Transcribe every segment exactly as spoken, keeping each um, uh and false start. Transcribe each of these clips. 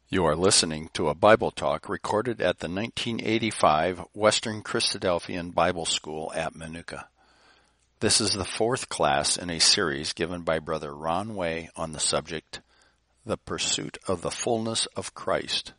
You are listening to a Bible talk recorded at the nineteen eighty-five Western Christadelphian Bible School at Manuka. This is the fourth class in a series given by Brother Ron Way on the subject, The Pursuit of the Fullness of Christ.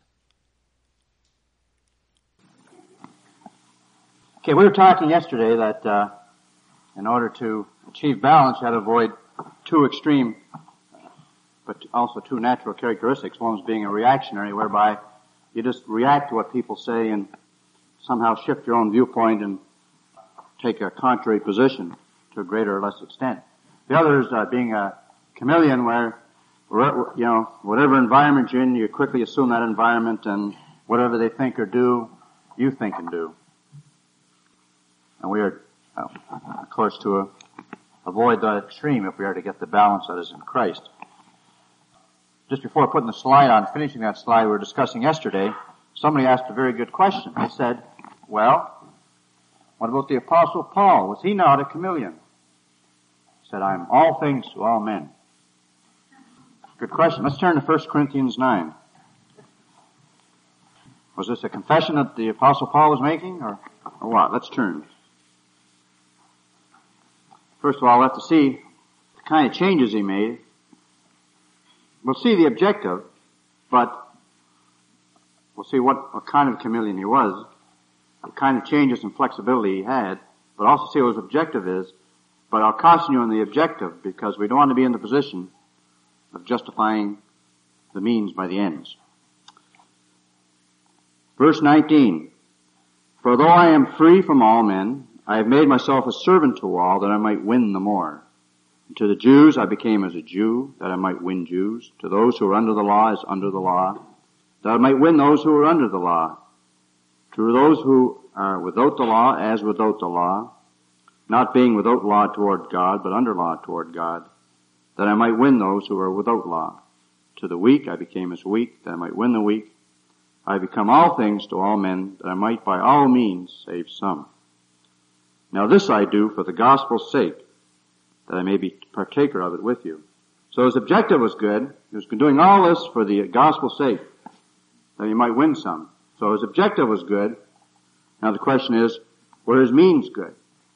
Okay, we were talking yesterday that uh, in order to achieve balance, you had to avoid two extreme but also two natural characteristics. One is being a reactionary, whereby you just react to what people say and somehow shift your own viewpoint and take a contrary position to a greater or less extent. The other is uh, being a chameleon, where, you know, whatever environment you're in, you quickly assume that environment, and whatever they think or do, you think and do. And we are, uh, of course, to uh, avoid that extreme if we are to get the balance that is in Christ. Just before putting the slide on, finishing that slide we were discussing yesterday, somebody asked a very good question. They said, well, what about the Apostle Paul? Was he not a chameleon? He said, I am all things to all men. Good question. Let's turn to First Corinthians nine. Was this a confession that the Apostle Paul was making, or, or what? Let's turn. First of all, we'll have to see the kind of changes he made. We'll see the objective, but we'll see what, what kind of chameleon he was, what kind of changes and flexibility he had, but also see what his objective is. But I'll caution you on the objective, because we don't want to be in the position of justifying the means by the ends. Verse nineteen, for though I am free from all men, I have made myself a servant to all, that I might win the more. To the Jews I became as a Jew, that I might win Jews. To those who are under the law as under the law, that I might win those who are under the law. To those who are without the law as without the law, not being without law toward God, but under law toward God, that I might win those who are without law. To the weak I became as weak, that I might win the weak. I become all things to all men, that I might by all means save some. Now this I do for the gospel's sake, that I may be partaker of it with you. So his objective was good. He was doing all this for the gospel's sake, that he might win some. So his objective was good. Now the question is, were his means good?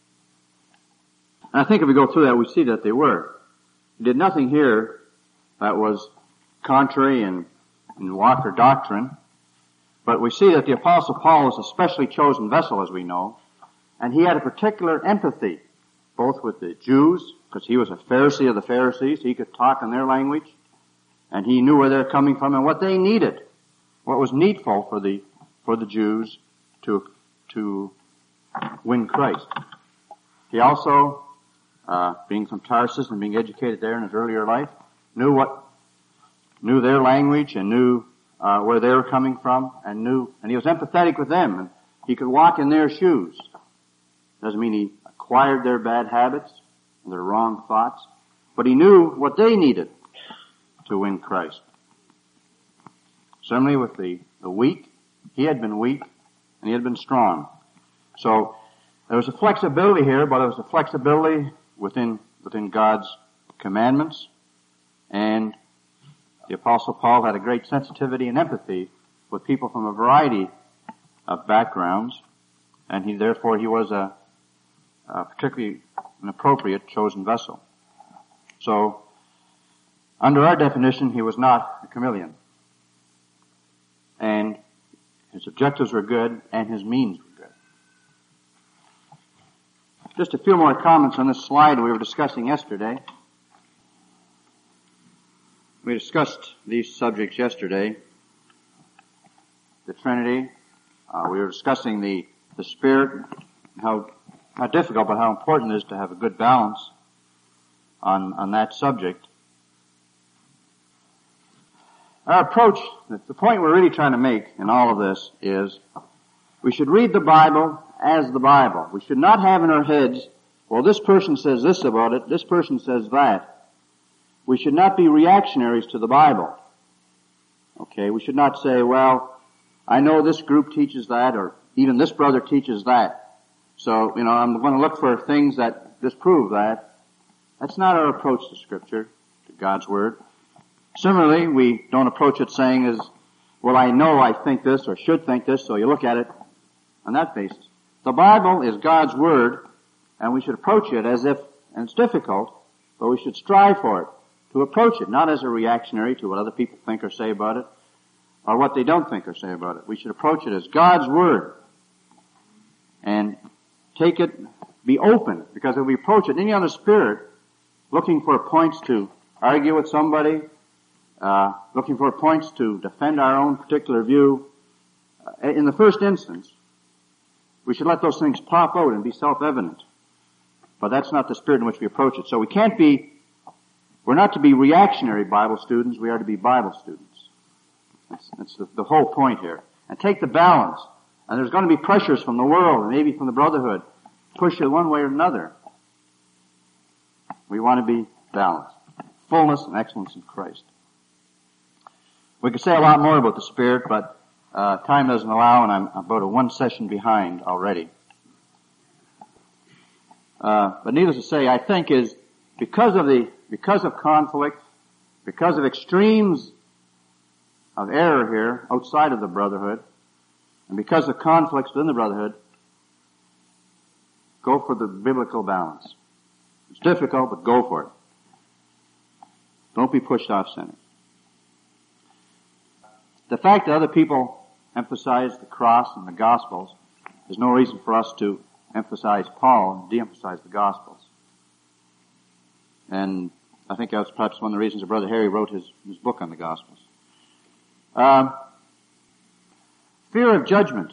And I think if we go through that, we see that they were. He did nothing here that was contrary in, in walk or doctrine. But we see that the Apostle Paul was a specially chosen vessel, as we know. And he had a particular empathy, both with the Jews, because he was a Pharisee of the Pharisees. He could talk in their language, and he knew where they're coming from and what they needed, what was needful for the for the Jews to to win Christ. He also, uh, being from Tarsus and being educated there in his earlier life, knew what knew their language and knew uh, where they were coming from, and knew, and he was empathetic with them, and he could walk in their shoes. Doesn't mean he acquired their bad habits and their wrong thoughts, but he knew what they needed to win Christ. Similarly with the, the weak, he had been weak and he had been strong. So there was a flexibility here, but it was a flexibility within within God's commandments, and the Apostle Paul had a great sensitivity and empathy with people from a variety of backgrounds, and he therefore he was a Uh, particularly an appropriate chosen vessel. So, under our definition, he was not a chameleon. And his objectives were good, and his means were good. Just a few more comments on this slide we were discussing yesterday. We discussed these subjects yesterday. The Trinity. Uh, we were discussing the, the Spirit, how How difficult, but how important it is to have a good balance on, on that subject. Our approach, the point we're really trying to make in all of this is we should read the Bible as the Bible. We should not have in our heads, well, this person says this about it, this person says that. We should not be reactionaries to the Bible. Okay, we should not say, well, I know this group teaches that, or even this brother teaches that. So, you know, I'm going to look for things that disprove that. That's not our approach to Scripture, to God's Word. Similarly, we don't approach it saying, as well, I know I think this or should think this, so you look at it on that basis. The Bible is God's Word, and we should approach it as if, and it's difficult, but we should strive for it, to approach it, not as a reactionary to what other people think or say about it, or what they don't think or say about it. We should approach it as God's Word, and take it, be open, because if we approach it in any other spirit, looking for points to argue with somebody, uh, looking for points to defend our own particular view, uh, in the first instance, we should let those things pop out and be self-evident. But that's not the spirit in which we approach it. So we can't be, we're not to be reactionary Bible students, we are to be Bible students. That's, that's the, the whole point here. And take the balance. And there's going to be pressures from the world and maybe from the brotherhood. Push it one way or another. We want to be balanced. Fullness and excellence in Christ. We could say a lot more about the Spirit, but uh, time doesn't allow, and I'm about a one session behind already. Uh, but needless to say, I think is because of the, because of conflict, because of extremes of error here outside of the brotherhood, and because of conflicts within the brotherhood, go for the biblical balance. It's difficult, but go for it. Don't be pushed off center. The fact that other people emphasize the cross and the Gospels is no reason for us to emphasize Paul and de-emphasize the Gospels. And I think that's perhaps one of the reasons that Brother Harry wrote his, his book on the Gospels. Um, fear of judgment.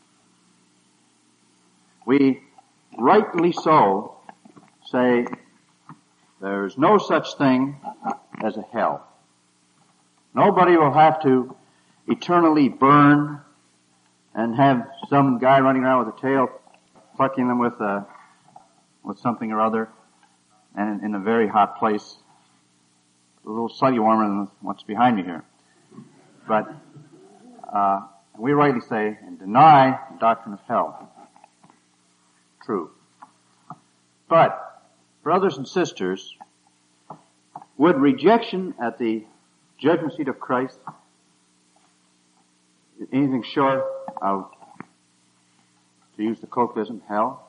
We rightly so say there's no such thing as a hell. Nobody will have to eternally burn and have some guy running around with a tail plucking them with a, with something or other, and in, in a very hot place, a little slightly warmer than what's behind me here. But uh, we rightly say and deny the doctrine of hell. True. But, brothers and sisters, would rejection at the judgment seat of Christ anything short of, to use the colloquialism, hell?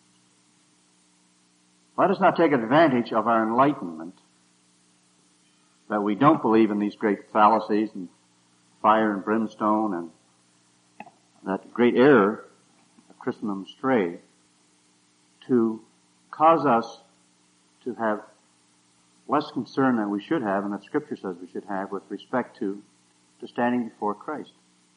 Let us not take advantage of our enlightenment that we don't believe in these great fallacies and fire and brimstone and that great error of Christendom stray to cause us to have less concern than we should have and that Scripture says we should have with respect to, to standing before Christ.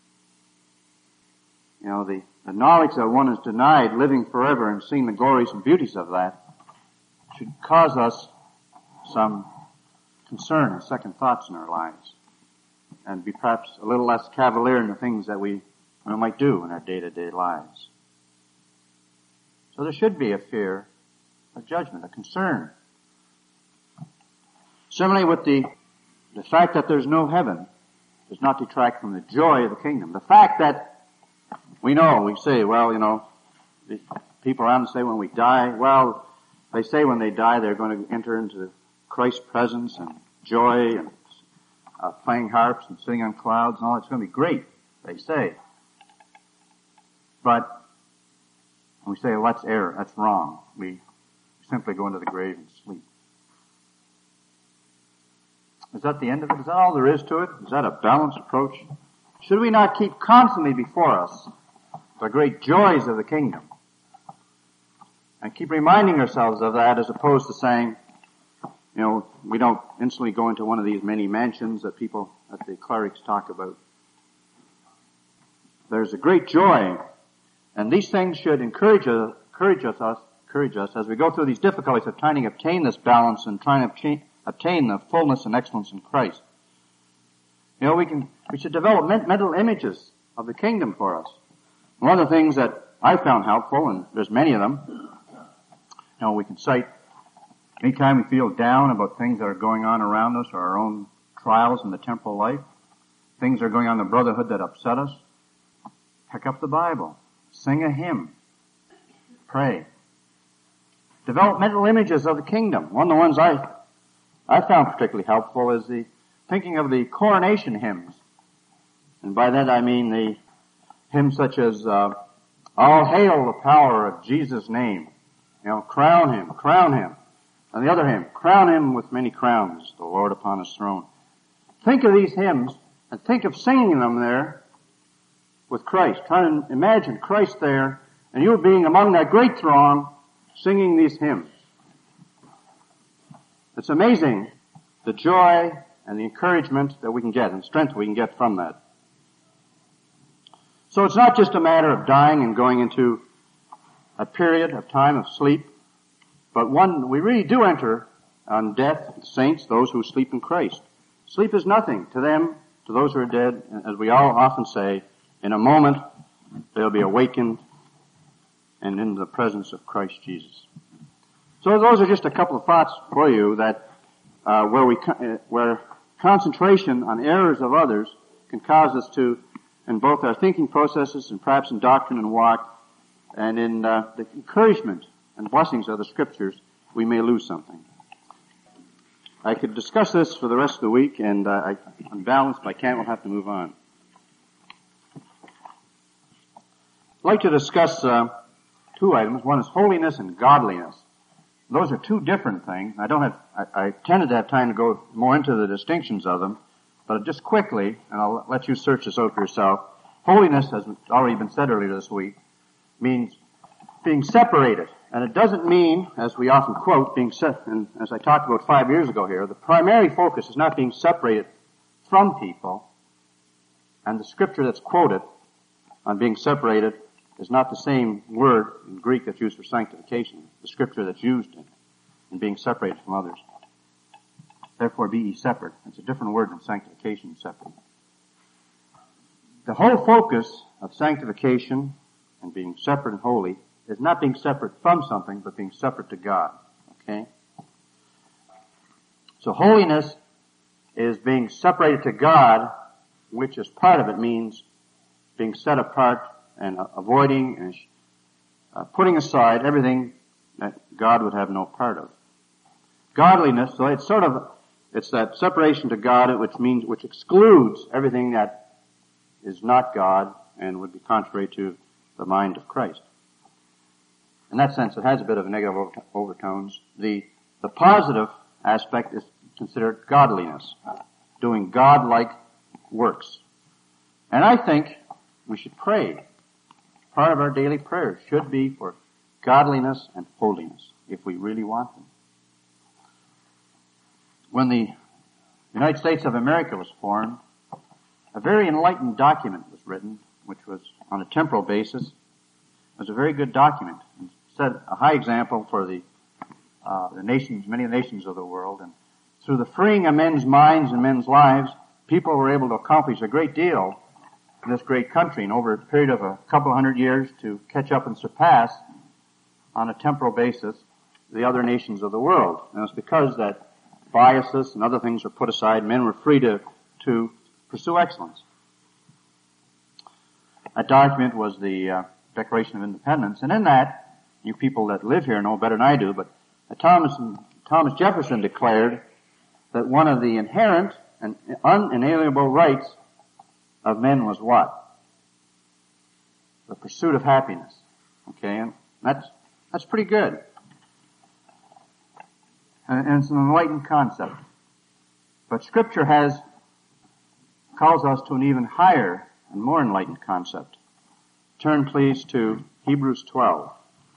You know, the, the knowledge that one is denied living forever and seeing the glories and beauties of that should cause us some concern and second thoughts in our lives and be perhaps a little less cavalier in the things that we, we might do in our day-to-day lives. So there should be a fear of judgment, a concern. Similarly with the, the fact that there's no heaven does not detract from the joy of the kingdom. The fact that we know, we say, well, you know, the people around us say when we die, well, they say when they die they're going to enter into Christ's presence and joy and uh, playing harps and sitting on clouds and all. It's going to be great, they say. But we say, well, that's error, that's wrong. We simply go into the grave and sleep. Is that the end of it? Is that all there is to it? Is that a balanced approach? Should we not keep constantly before us the great joys of the kingdom? And keep reminding ourselves of that as opposed to saying, you know, we don't instantly go into one of these many mansions that people, that the clerics talk about. There's a great joy, and these things should encourage us, encourage us, encourage us as we go through these difficulties of trying to obtain this balance and trying to obtain, obtain the fullness and excellence in Christ. You know, we can, we should develop mental images of the kingdom for us. One of the things that I found helpful, and there's many of them, you know, we can cite anytime we feel down about things that are going on around us or our own trials in the temporal life, things that are going on in the brotherhood that upset us, pick up the Bible, sing a hymn, pray. Develop mental images of the kingdom. One of the ones I, I found particularly helpful is the thinking of the coronation hymns. And by that I mean the hymns such as, uh, all hail the power of Jesus' name. You know, crown him, crown him. And the other hymn, crown him with many crowns, the Lord upon his throne. Think of these hymns and think of singing them there with Christ. Try to imagine Christ there and you being among that great throng singing these hymns. It's amazing the joy and the encouragement that we can get and strength we can get from that. So it's not just a matter of dying and going into a period of time of sleep, but one, we really do enter on death, saints, those who sleep in Christ. Sleep is nothing to them, to those who are dead, as we all often say, in a moment they'll be awakened and in the presence of Christ Jesus. So those are just a couple of thoughts for you that uh, where we uh, where concentration on errors of others can cause us to, in both our thinking processes and perhaps in doctrine and walk, and in uh, the encouragement and blessings of the Scriptures, we may lose something. I could discuss this for the rest of the week, and uh, I, I'm balanced, but I can't. We'll have to move on. I'd like to discuss uh, two items. One is holiness and godliness. Those are two different things. I don't have. I, I tended to have time to go more into the distinctions of them, but just quickly, and I'll let you search this out for yourself. Holiness, as already been said earlier this week, means being separated. And it doesn't mean, as we often quote, being set, and as I talked about five years ago here, the primary focus is not being separated from people, and the scripture that's quoted on being separated is not the same word in Greek that's used for sanctification, the scripture that's used in, in being separated from others. Therefore be ye separate. It's a different word than sanctification, separate. The whole focus of sanctification and being separate and holy is not being separate from something, but being separate to God. Okay? So holiness is being separated to God, which as part of it means being set apart and uh, avoiding and uh, putting aside everything that God would have no part of. Godliness, so it's sort of, it's that separation to God, which means, which excludes everything that is not God and would be contrary to the mind of Christ. In that sense, it has a bit of negative overtones. The, the positive aspect is considered godliness, doing God-like works. And I think we should pray. Part of our daily prayer should be for godliness and holiness, if we really want them. When the United States of America was formed, a very enlightened document was written, which was on a temporal basis. It was a very good document. It set a high example for the, uh, the nations, many nations of the world. And through the freeing of men's minds and men's lives, people were able to accomplish a great deal in this great country, and over a period of a couple of hundred years to catch up and surpass on a temporal basis the other nations of the world. And it's because that biases and other things were put aside, men were free to, to pursue excellence. That document was the uh, Declaration of Independence, and in that, you people that live here know better than I do, but uh, Thomas, Thomas Jefferson declared that one of the inherent and unalienable rights of men was what? The pursuit of happiness. Okay, and that's, that's pretty good. And, and it's an enlightened concept. But Scripture has, calls us to an even higher and more enlightened concept. Turn please to Hebrews twelve.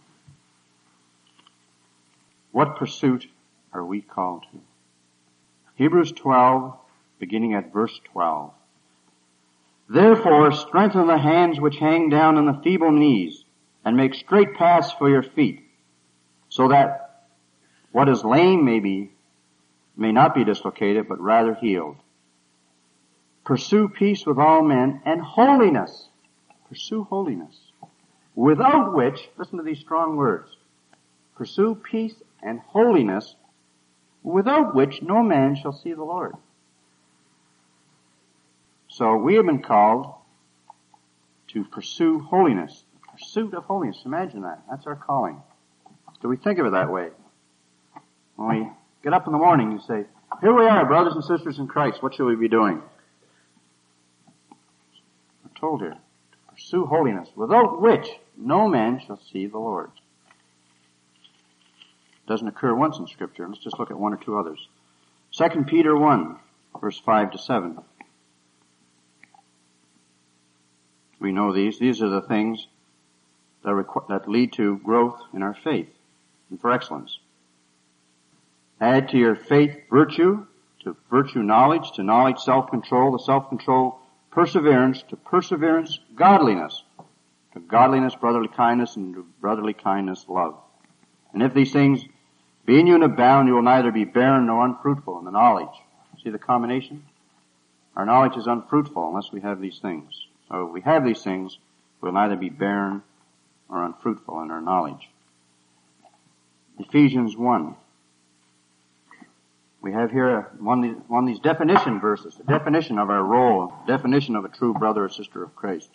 What pursuit are we called to? Hebrews twelve, beginning at verse twelve. Therefore strengthen the hands which hang down and the feeble knees, and make straight paths for your feet, so that what is lame may be, may not be dislocated, but rather healed. Pursue peace with all men and holiness. Pursue holiness. Without which, listen to these strong words, pursue peace and holiness, without which no man shall see the Lord. So we have been called to pursue holiness. The pursuit of holiness. Imagine that. That's our calling. Do we think of it that way? When we get up in the morning and say, here we are, brothers and sisters in Christ. What should we be doing? told here. To pursue holiness, without which no man shall see the Lord. Doesn't occur once in Scripture. Let's just look at one or two others. Second Peter one, verse five to seven. We know these. These are the things that, requ- that lead to growth in our faith and for excellence. Add to your faith virtue, to virtue knowledge, to knowledge self-control, to self-control perseverance, to perseverance godliness, to godliness brotherly kindness, and to brotherly kindness love. And if these things be in you and abound, you will neither be barren nor unfruitful in the knowledge. See the combination? Our knowledge is unfruitful unless we have these things. So if we have these things, we'll neither be barren or unfruitful in our knowledge. Ephesians one. We have here one of, these, one of these definition verses, the definition of our role, definition of a true brother or sister of Christ.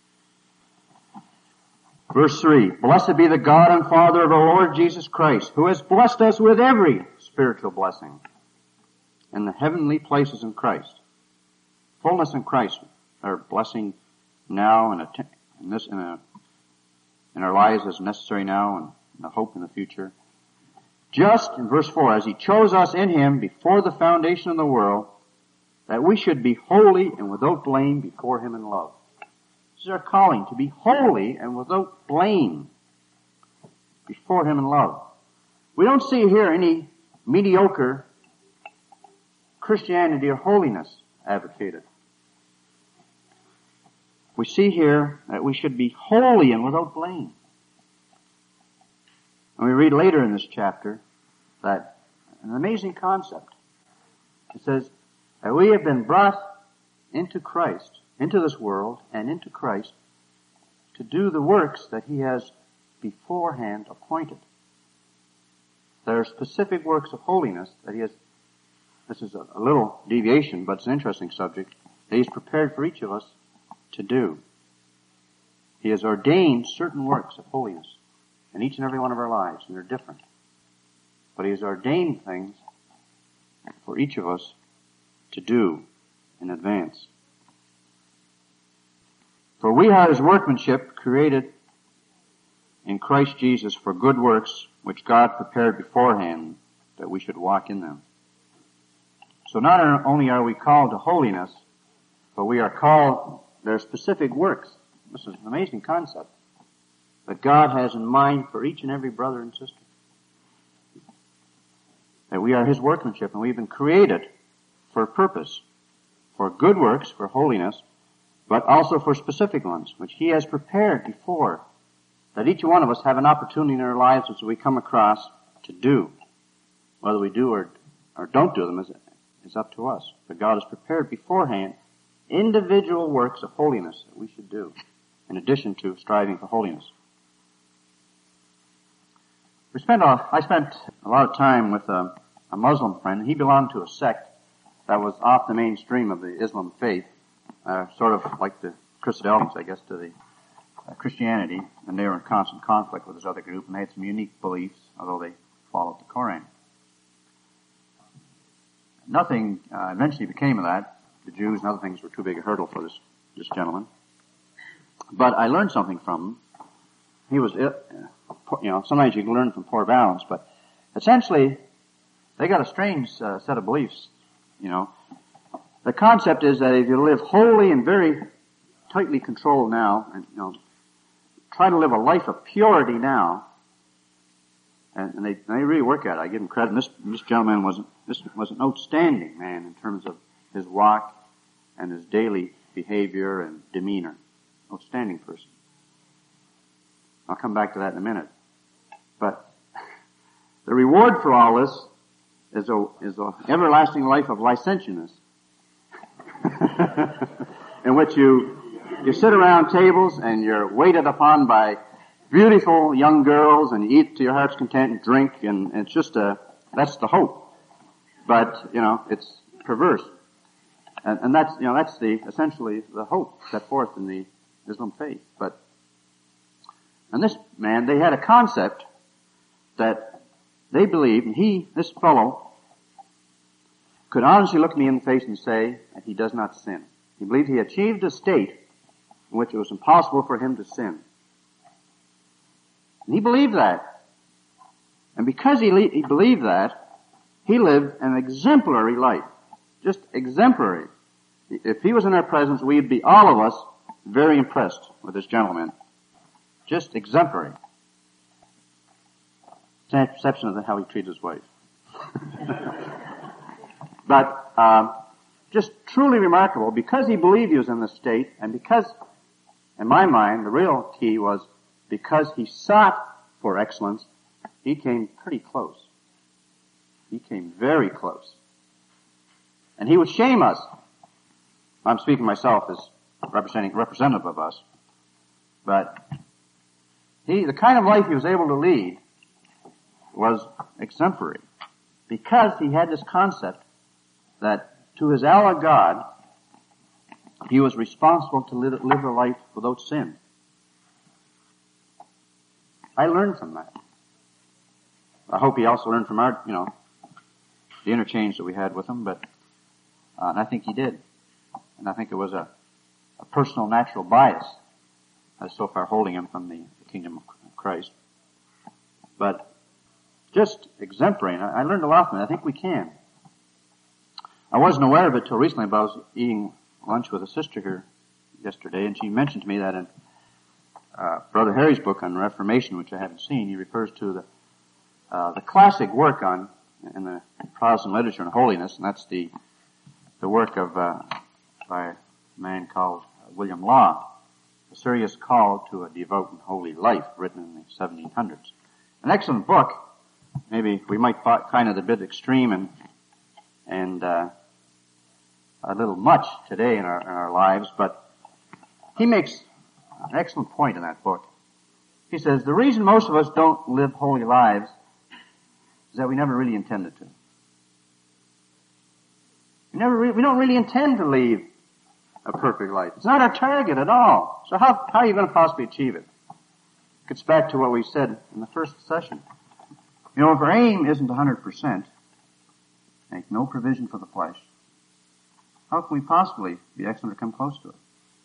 Verse three, blessed be the God and Father of our Lord Jesus Christ, who has blessed us with every spiritual blessing in the heavenly places in Christ. Fullness in Christ, our blessing now and in this in, a, in our lives is necessary now and the hope in the future. Just, in verse four, as he chose us in him before the foundation of the world, that we should be holy and without blame before him in love. This is our calling, to be holy and without blame before him in love. We don't see here any mediocre Christianity or holiness advocated. We see here that we should be holy and without blame. And we read later in this chapter that an amazing concept. It says that we have been brought into Christ, into this world and into Christ to do the works that he has beforehand appointed. There are specific works of holiness that he has, this is a, a little deviation, but it's an interesting subject, that he's prepared for each of us to do. He has ordained certain works of holiness in each and every one of our lives, and they're different. But he has ordained things for each of us to do in advance. For we are his workmanship, created in Christ Jesus for good works, which God prepared beforehand that we should walk in them. So not only are we called to holiness, but we are called, there are specific works. This is an amazing concept that God has in mind for each and every brother and sister. That we are his workmanship and we've been created for a purpose, for good works, for holiness, but also for specific ones, which he has prepared before, that each one of us have an opportunity in our lives as we come across to do. Whether we do or, or don't do them is, is up to us. But God has prepared beforehand individual works of holiness that we should do, in addition to striving for holiness. We spent a, I spent a lot of time with a, a Muslim friend. He belonged to a sect that was off the mainstream of the Islam faith, uh, sort of like the Christadelphians, I guess, to the uh, Christianity, and they were in constant conflict with this other group, and they had some unique beliefs, although they followed the Koran. Nothing uh, eventually became of that. The Jews and other things were too big a hurdle for this this gentleman. But I learned something from him. He was, uh, you know, sometimes you can learn from poor balance, but essentially, they got a strange uh, set of beliefs, you know. The concept is that if you live wholly and very tightly controlled now, and, you know, try to live a life of purity now, and, and they, they really work at it. I give them credit. And this, this gentleman was, this was an outstanding man in terms of his walk and his daily behavior and demeanor. Outstanding person. I'll come back to that in a minute. But the reward for all this is a, is a everlasting life of licentiousness. In which you, you sit around tables and you're waited upon by beautiful young girls and you eat to your heart's content and drink, and it's just a, that's the hope. But, you know, it's perverse. And, and that's, you know, that's the, essentially the hope set forth in the Islam faith. But, and this man, they had a concept that they believed, and he, this fellow, could honestly look me in the face and say that he does not sin. He believed he achieved a state in which it was impossible for him to sin. And he believed that. And because he, le- he believed that, he lived an exemplary life. Just exemplary. If he was in our presence, we'd be, all of us, very impressed with this gentleman. Just exemplary. It's an exception of how he treated his wife. But um, just truly remarkable, because he believed he was in this state, and because, in my mind, the real key was because he sought for excellence, he came pretty close. He came very close. And he would shame us. I'm speaking myself as representing representative of us. But he, the kind of life he was able to lead was exemplary, because he had this concept that to his Allah God, he was responsible to live, live a life without sin. I learned from that. I hope he also learned from our, you know, the interchange that we had with him, but, uh, and I think he did. And I think it was a, a personal natural bias that's so far holding him from the, the kingdom of Christ. But just exemplary. And I, I learned a lot from it. I think we can. I wasn't aware of it till recently, but I was eating lunch with a sister here yesterday, and she mentioned to me that in uh, Brother Harry's book on Reformation, which I haven't seen, he refers to the uh, the classic work on in the Protestant literature on holiness, and that's the the work of uh, by a man called William Law, A Serious Call to a Devout and Holy Life, written in the seventeen hundreds. An excellent book. Maybe we might find it a bit extreme and and uh, a little much today in our, in our lives, but he makes an excellent point in that book. He says, the reason most of us don't live holy lives is that we never really intended to. We never re- we don't really intend to lead a perfect life. It's not our target at all. So how, how are you going to possibly achieve it? It gets back to what we said in the first session. You know, if our aim isn't one hundred percent, make no provision for the flesh, how can we possibly be excellent or come close to it?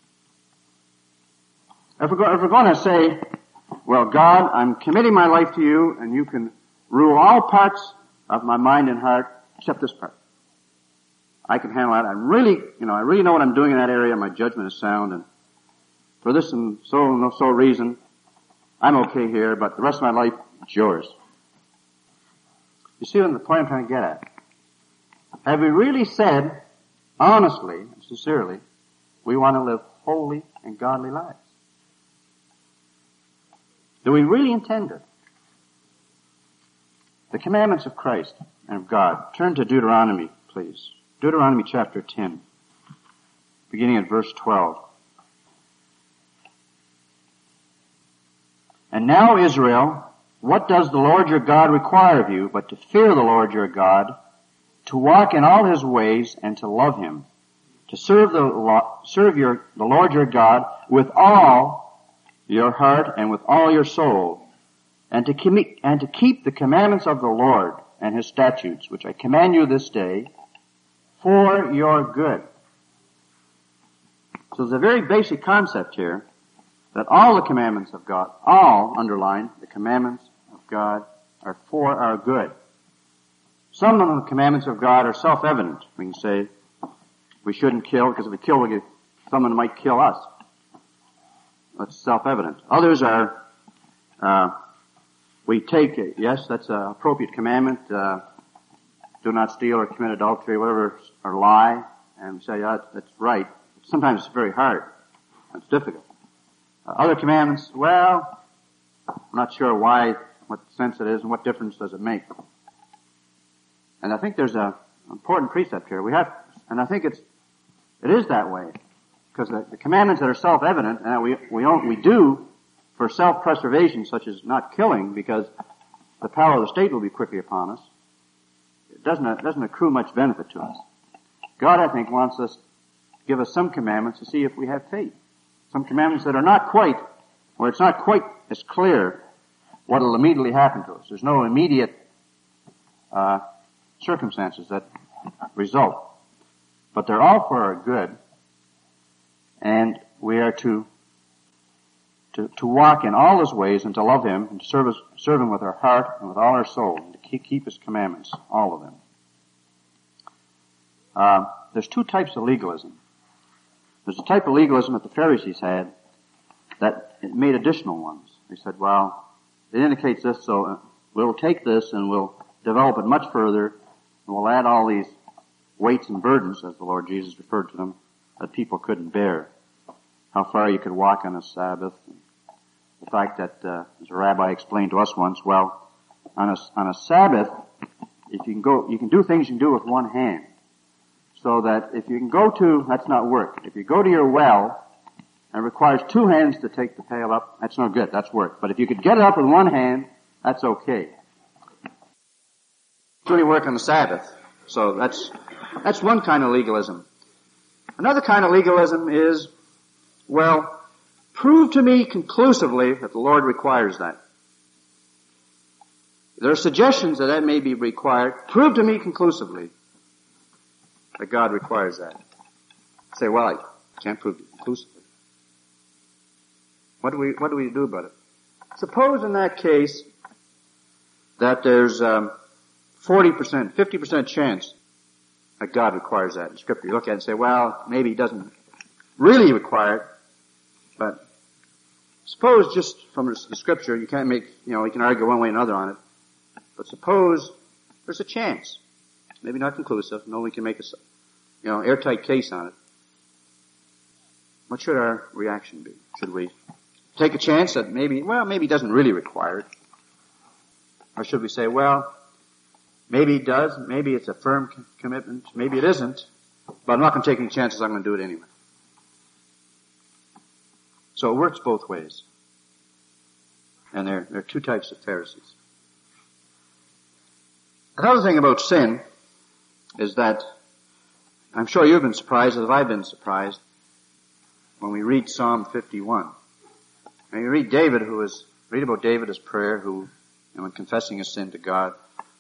If we're, go, if we're going to say, well, God, I'm committing my life to you, and you can rule all parts of my mind and heart, except this part. I can handle that. I really, you know, I really know what I'm doing in that area. My judgment is sound, and for this and so and so reason, I'm okay here, but the rest of my life, it's yours. You see what the point I'm trying to get at? Have we really said, honestly and sincerely, we want to live holy and godly lives? Do we really intend it? The commandments of Christ and of God. Turn to Deuteronomy, please. Deuteronomy chapter ten, beginning at verse twelve. And now, Israel, what does the Lord your God require of you but to fear the Lord your God, to walk in all his ways and to love him, to serve the serve your the Lord your God with all your heart and with all your soul, and to keep and to keep the commandments of the Lord and his statutes, which I command you this day, for your good. So there's a very basic concept here that all the commandments of God, all underline the commandments of God are for our good. Some of the commandments of God are self-evident. We can say we shouldn't kill because if we kill, we get, someone might kill us. That's self-evident. Others are, uh, we take, yes, that's an appropriate commandment, uh, do not steal or commit adultery, whatever, or lie, and say, yeah, that's right. Sometimes it's very hard. It's difficult. Uh, other commandments, well, I'm not sure why, what sense it is, and what difference does it make. And I think there's a important precept here. We have, and I think it's, it is that way. Because the, the commandments that are self-evident, and we, we, don't, we do for self-preservation, such as not killing, because the power of the state will be quickly upon us, it doesn't, it doesn't accrue much benefit to us. God, I think, wants us, give us some commandments to see if we have faith. Some commandments that are not quite, where it's not quite as clear what will immediately happen to us. There's no immediate, uh, circumstances that result. But they're all for our good, and we are to to, to walk in all his ways and to love him and to serve, his, serve him with our heart and with all our soul and to keep, keep his commandments, all of them. Uh, there's two types of legalism. There's a type of legalism that the Pharisees had that it made additional ones. They said, well, it indicates this, so we'll take this and we'll develop it much further, and we'll add all these weights and burdens, as the Lord Jesus referred to them, that people couldn't bear. How far you could walk on a Sabbath. The fact that, uh, as a rabbi explained to us once, well, on a, on a Sabbath, if you can go, you can do things you can do with one hand. So that if you can go to, that's not work. If you go to your well, and it requires two hands to take the pail up, that's no good, that's work. But if you could get it up with one hand, that's okay. It's really work on the Sabbath. So that's, that's one kind of legalism. Another kind of legalism is, well, prove to me conclusively that the Lord requires that. There are suggestions that that may be required. Prove to me conclusively that God requires that. Say, well, I can't prove it conclusively. What do we, what do we do about it? Suppose in that case that there's um, forty percent, fifty percent chance that God requires that in Scripture. You look at it and say, well, maybe He doesn't really require it, but suppose just from the Scripture, you can't make, you know, you can argue one way or another on it, but suppose there's a chance. Maybe not conclusive. No, we can make a, you know, airtight case on it. What should our reaction be? Should we take a chance that maybe, well, maybe he doesn't really require it? Or should we say, well, maybe he does, maybe it's a firm c- commitment, maybe it isn't, but I'm not going to take any chances, I'm going to do it anyway. So it works both ways. And there, there are two types of Pharisees. Another thing about sin is that I'm sure you've been surprised, as I've been surprised, when we read Psalm fifty-one. And you read David, who is, read about David, his prayer, who, and when confessing his sin to God.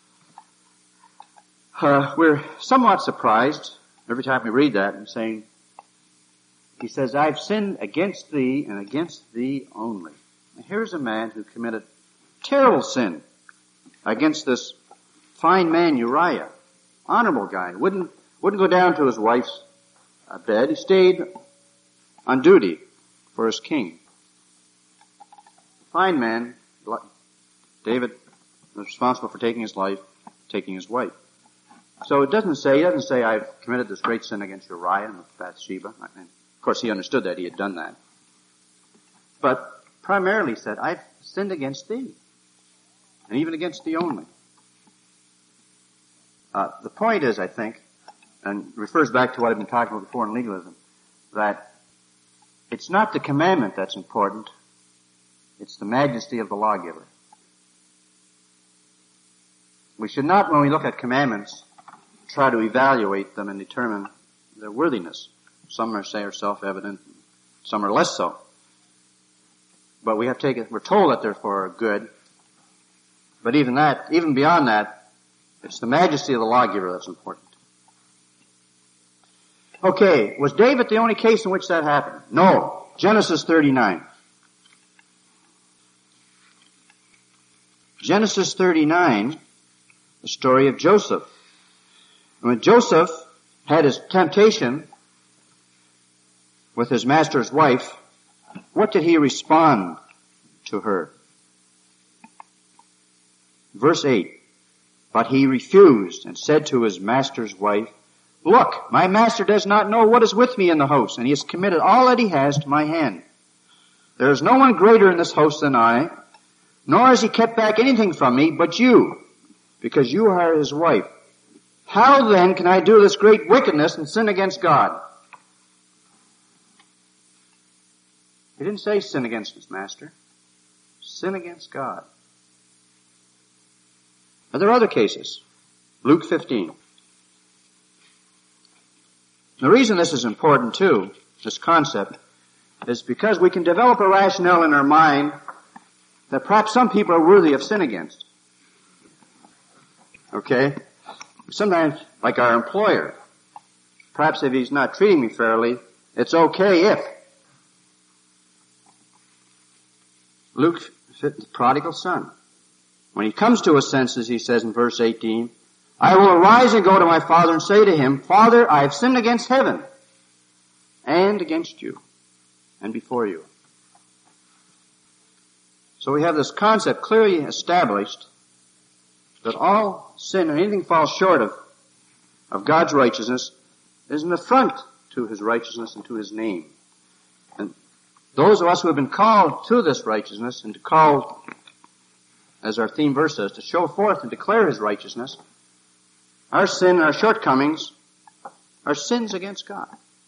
Uh, we're somewhat surprised every time we read that and saying, he says, I've sinned against thee and against thee only. And here's a man who committed terrible sin against this fine man Uriah. Honorable guy. Wouldn't, wouldn't go down to his wife's uh, bed. He stayed on duty for his king. Fine man. David was responsible for taking his life, taking his wife. So it doesn't say, he doesn't say I've committed this great sin against Uriah and Bathsheba. And of course he understood that, he had done that. But primarily said, I've sinned against thee. And even against thee only. Uh, the point is, I think, and refers back to what I've been talking about before in legalism, that it's not the commandment that's important, it's the majesty of the lawgiver. We should not, when we look at commandments, try to evaluate them and determine their worthiness. Some are, say, are self-evident, some are less so. But we have taken, we're told that they're for good, but even that, even beyond that, it's the majesty of the lawgiver that's important. Okay, was David the only case in which that happened? No. Genesis thirty-nine. Genesis thirty-nine, the story of Joseph. When Joseph had his temptation with his master's wife, what did he respond to her? Verse eight. But he refused and said to his master's wife, Look, my master does not know what is with me in the house, and he has committed all that he has to my hand. There is no one greater in this house than I, nor has he kept back anything from me but you, because you are his wife. How then can I do this great wickedness and sin against God? He didn't say sin against his master. Sin against God. Are there other cases? Luke fifteen. The reason this is important too, this concept, is because we can develop a rationale in our mind that perhaps some people are worthy of sin against. Okay? Sometimes, like our employer, perhaps if he's not treating me fairly, it's okay if. Luke, the prodigal son. When he comes to his senses, he says in verse eighteen, I will arise and go to my father and say to him, Father, I have sinned against heaven and against you and before you. So we have this concept clearly established that all sin and anything falls short of, of God's righteousness is an affront to his righteousness and to his name. And those of us who have been called to this righteousness and to call, as our theme verse says, to show forth and declare his righteousness, our sin and our shortcomings are sins against God.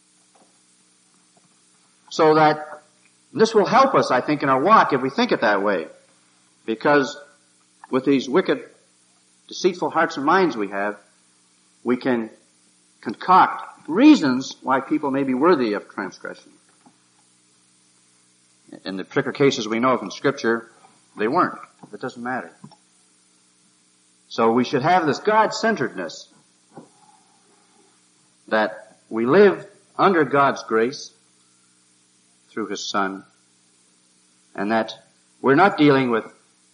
So that this will help us, I think, in our walk if we think it that way. Because with these wicked, deceitful hearts and minds we have, we can concoct reasons why people may be worthy of transgression. In the particular cases we know of in Scripture, they weren't. It doesn't matter. So we should have this God-centeredness that we live under God's grace through his Son, and that we're not dealing with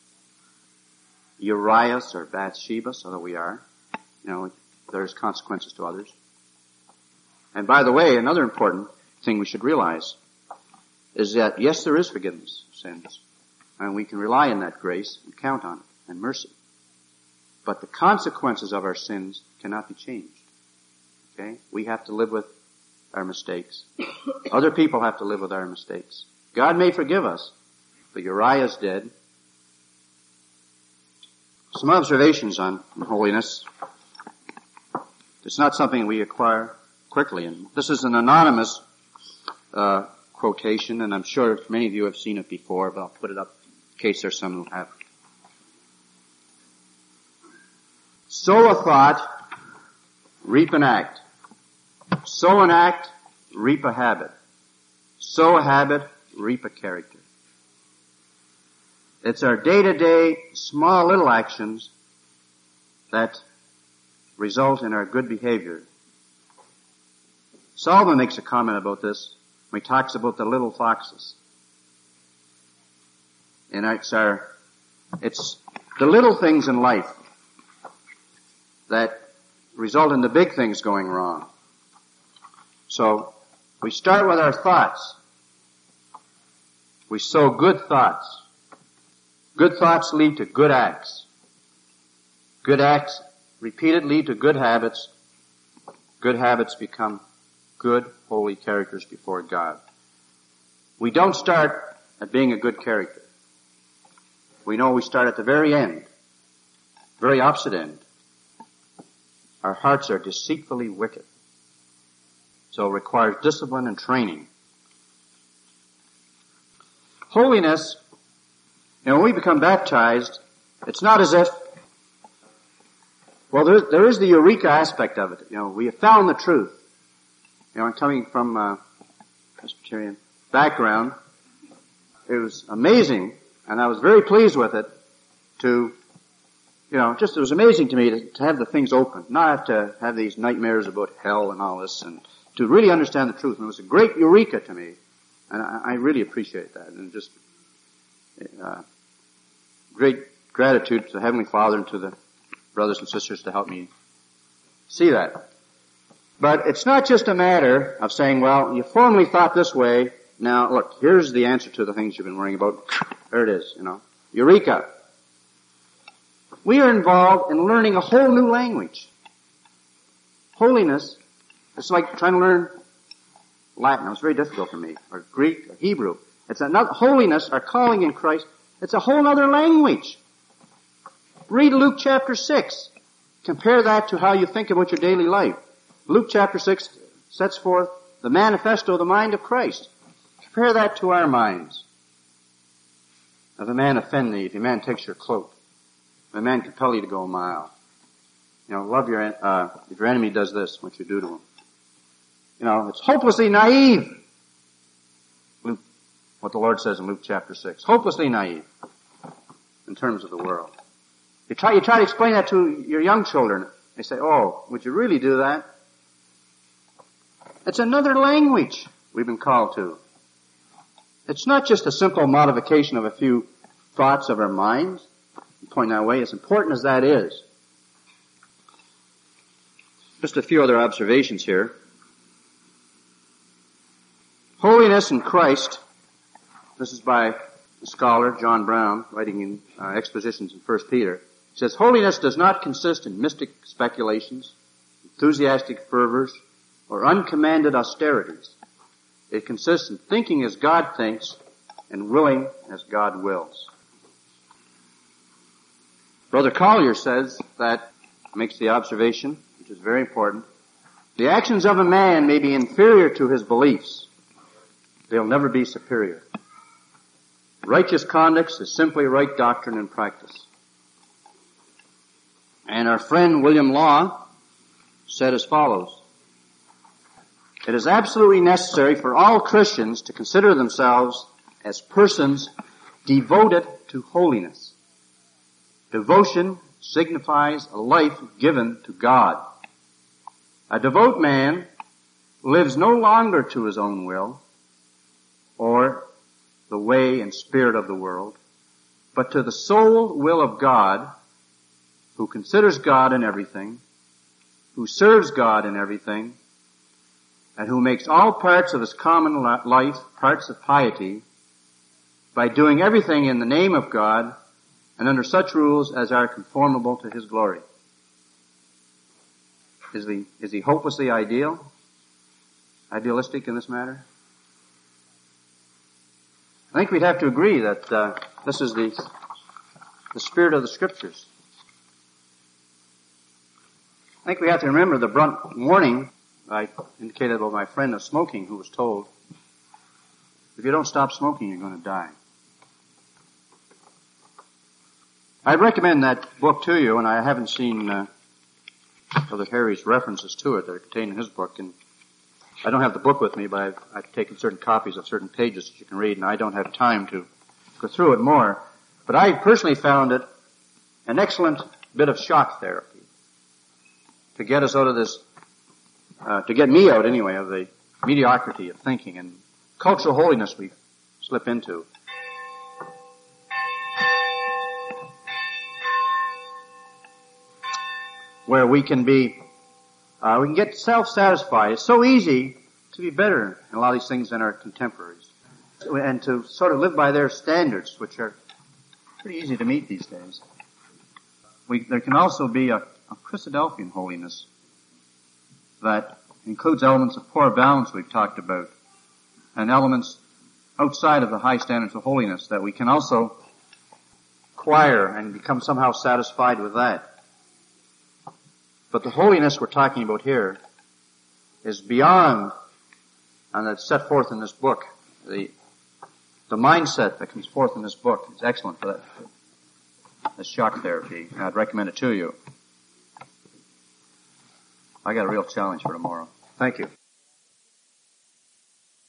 Urias or Bathshebas, although we are. You know, there's consequences to others. And by the way, another important thing we should realize is that, yes, there is forgiveness of sins, and we can rely on that grace and count on it and mercy. But the consequences of our sins cannot be changed. Okay? We have to live with our mistakes. Other people have to live with our mistakes. God may forgive us, but Uriah's dead. Some observations on holiness. It's not something we acquire quickly. And this is an anonymous uh, quotation, and I'm sure many of you have seen it before, but I'll put it up in case there's some who haven't. Sow a thought, reap an act. Sow an act, reap a habit. Sow a habit, reap a character. It's our day-to-day, small little actions that result in our good behavior. Solomon makes a comment about this when he talks about the little foxes. And it's our, it's the little things in life that result in the big things going wrong. So, we start with our thoughts. We sow good thoughts. Good thoughts lead to good acts. Good acts repeated lead to good habits. Good habits become good, holy characters before God. We don't start at being a good character. We know we start at the very end, very opposite end. Our hearts are deceitfully wicked. So it requires discipline and training. Holiness, you know, when we become baptized, it's not as if, well, there, there is the eureka aspect of it. You know, we have found the truth. You know, I'm coming from a Presbyterian background. It was amazing, and I was very pleased with it to, you know, just it was amazing to me to, to have the things open, not have to have these nightmares about hell and all this, and to really understand the truth. And it was a great eureka to me, and I, I really appreciate that. And just uh, great gratitude to the Heavenly Father and to the brothers and sisters to help me see that. But it's not just a matter of saying, well, you formerly thought this way. Now, look, here's the answer to the things you've been worrying about. There it is, you know. Eureka. We are involved in learning a whole new language. Holiness, it's like trying to learn Latin. It was very difficult for me. Or Greek, or Hebrew. It's not holiness, our calling in Christ. It's a whole other language. Read Luke chapter six. Compare that to how you think about your daily life. Luke chapter six sets forth the manifesto of the mind of Christ. Compare that to our minds. If a man offend thee, if a man takes your cloak, if a man compel you to go a mile, you know, love your, uh, if your enemy does this, what you do to him. You know, it's hopelessly naive. Luke, what the Lord says in Luke chapter six. Hopelessly naive in terms of the world. You try, you try to explain that to your young children. They say, oh, would you really do that? It's another language we've been called to. It's not just a simple modification of a few thoughts of our minds, point that way, as important as that is. Just a few other observations here. Holiness in Christ, this is by a scholar, John Brown, writing in uh, Expositions in First Peter. He says, holiness does not consist in mystic speculations, enthusiastic fervors, or uncommanded austerities. It consists in thinking as God thinks and willing as God wills. Brother Collier says that, makes the observation, which is very important, the actions of a man may be inferior to his beliefs. They'll never be superior. Righteous conduct is simply right doctrine and practice. And our friend William Law said as follows, it is absolutely necessary for all Christians to consider themselves as persons devoted to holiness. Devotion signifies a life given to God. A devout man lives no longer to his own will or the way and spirit of the world, but to the sole will of God, who considers God in everything, who serves God in everything, and who makes all parts of his common life parts of piety by doing everything in the name of God and under such rules as are conformable to his glory. Is he, is he hopelessly ideal? Idealistic in this matter? I think we'd have to agree that uh, this is the, the spirit of the Scriptures. I think we have to remember the blunt warning I indicated about my friend of smoking, who was told, if you don't stop smoking, you're going to die. I'd recommend that book to you, and I haven't seen uh, Brother Harry's references to it that are contained in his book, and I don't have the book with me, but I've, I've taken certain copies of certain pages that you can read, and I don't have time to go through it more. But I personally found it an excellent bit of shock therapy to get us out of this, uh, to get me out anyway, of the mediocrity of thinking and cultural holiness we slip into. Where we can be, uh, we can get self-satisfied. It's so easy to be better in a lot of these things than our contemporaries. And to sort of live by their standards, which are pretty easy to meet these days. We, there can also be a, a Christadelphian holiness that includes elements of poor balance we've talked about, and elements outside of the high standards of holiness that we can also acquire and become somehow satisfied with that. But the holiness we're talking about here is beyond, and that's set forth in this book. The the mindset that comes forth in this book is excellent for that, for this shock therapy. I'd recommend it to you. I got a real challenge for tomorrow. Thank you.